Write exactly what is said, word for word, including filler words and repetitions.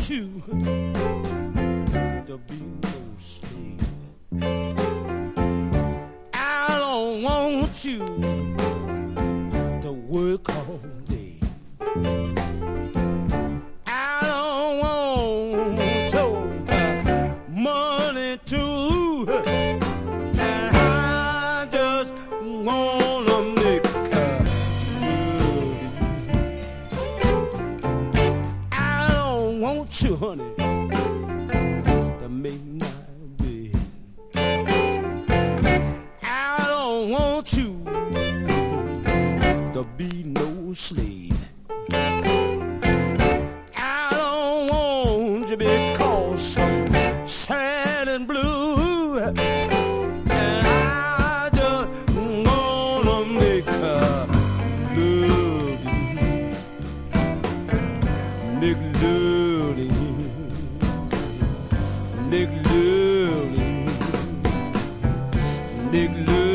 you to be no slave. I don't want you to work all day. I don't want your money too. And I just wanna make love. I don't want you, honey, to make my bed. I don't want you to be no slave. I don't want you because I'm sad and blue, and I just wanna make her love you, make love to you, make love to you, make love.